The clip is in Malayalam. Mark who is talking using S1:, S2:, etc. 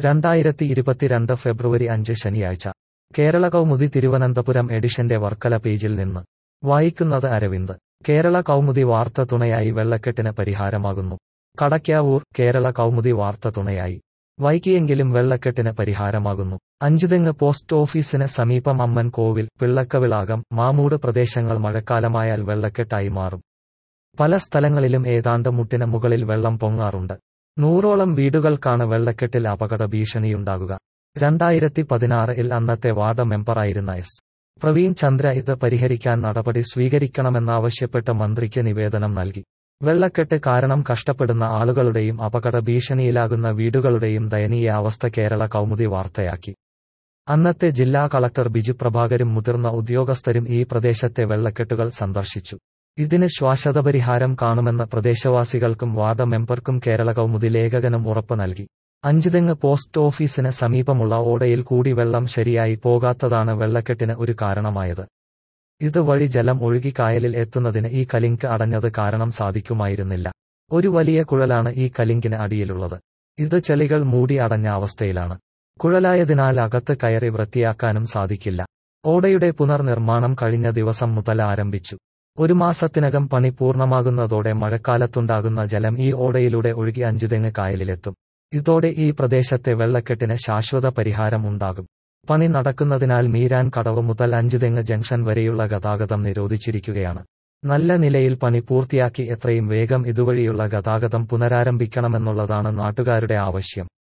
S1: 2022 ഫെബ്രുവരി 5 ശനിയാഴ്ച കേരള കൗമുദി തിരുവനന്തപുരം എഡിഷന്റെ വർക്കല പേജിൽ നിന്ന് വായിക്കുന്നത് അരവിന്ദ്. കേരള കൗമുദി വാർത്ത തുണയായി വെള്ളക്കെട്ടിന് പരിഹാരമാകുന്നു. കടയ്ക്കാവൂർ. കേരള കൗമുദി വാർത്ത തുണയായി വൈകിയെങ്കിലും വെള്ളക്കെട്ടിന് പരിഹാരമാകുന്നു. അഞ്ചുതെങ്ങ് പോസ്റ്റ് ഓഫീസിന് സമീപം അമ്മൻ കോവിൽ, പിള്ളക്കവിളാകം, മാമൂട് പ്രദേശങ്ങൾ മഴക്കാലമായാൽ വെള്ളക്കെട്ടായി മാറും. പല സ്ഥലങ്ങളിലും ഏതാണ്ട് മുട്ടിന് മുകളിൽ വെള്ളം പൊങ്ങാറുണ്ട്. 100ഓളം വീടുകൾക്കാണ് വെള്ളക്കെട്ടിൽ അപകട ഭീഷണിയുണ്ടാകുക. 2016-ൽ അന്നത്തെ വാർഡ് മെമ്പറായിരുന്ന എസ്. പ്രവീൺ ചന്ദ്ര ഇത് പരിഹരിക്കാൻ നടപടി സ്വീകരിക്കണമെന്നാവശ്യപ്പെട്ട് മന്ത്രിക്ക് നിവേദനം നൽകി. വെള്ളക്കെട്ട് കാരണം കഷ്ടപ്പെടുന്ന ആളുകളുടെയും അപകട ഭീഷണിയിലാകുന്ന വീടുകളുടെയും ദയനീയാവസ്ഥ കേരള കൗമുദി വാർത്തയാക്കി. അന്നത്തെ ജില്ലാ കളക്ടർ ബിജു പ്രഭാകരും മുതിർന്ന ഉദ്യോഗസ്ഥരും ഈ പ്രദേശത്തെ വെള്ളക്കെട്ടുകൾ സന്ദർശിച്ചു. ഇതിന് ശാശ്വത പരിഹാരം കാണുമെന്ന് പ്രദേശവാസികൾക്കും വാർഡ് മെമ്പർക്കും കേരള കൗമുദി ലേഖകനും ഉറപ്പ് നൽകി. അഞ്ചുതെങ്ങ് പോസ്റ്റ് ഓഫീസിന് സമീപമുള്ള ഓടയിൽ കൂടി വെള്ളം ശരിയായി പോകാത്തതാണ് വെള്ളക്കെട്ടിന് ഒരു കാരണമായത്. ഇതുവഴി ജലം ഒഴുകി കായലിൽ എത്തുന്നതിന് ഈ കലിങ്ക് അടഞ്ഞത് കാരണം സാധിക്കുമായിരുന്നില്ല. ഒരു വലിയ കുഴലാണ് ഈ കലിങ്കിന് അടിയിലുള്ളത്. ഇത് ചെളികൾ മൂടി അടഞ്ഞ അവസ്ഥയിലാണ്. കുഴലായതിനാൽ അകത്ത് കയറി വൃത്തിയാക്കാനും സാധിക്കില്ല. ഓടയുടെ പുനർനിർമ്മാണം കഴിഞ്ഞ ദിവസം മുതൽ ആരംഭിച്ചു. 1 മാസത്തിനകം പണി പൂർണ്ണമാകുന്നതോടെ മഴക്കാലത്തുണ്ടാകുന്ന ജലം ഈ ഓടയിലൂടെ ഒഴുകി അഞ്ചുതെങ്ങ് കായലിലെത്തും. ഇതോടെ ഈ പ്രദേശത്തെ വെള്ളക്കെട്ടിന് ശാശ്വത പരിഹാരം ഉണ്ടാകും. പണി നടക്കുന്നതിനാൽ മീരാൻ കടവ് മുതൽ അഞ്ചുതെങ്ങ് ജംഗ്ഷൻ വരെയുള്ള ഗതാഗതം നിരോധിച്ചിരിക്കുകയാണ്. നല്ല നിലയിൽ പണി പൂർത്തിയാക്കി എത്രയും വേഗം ഇതുവഴിയുള്ള ഗതാഗതം പുനരാരംഭിക്കണമെന്നുള്ളതാണ് നാട്ടുകാരുടെ ആവശ്യം.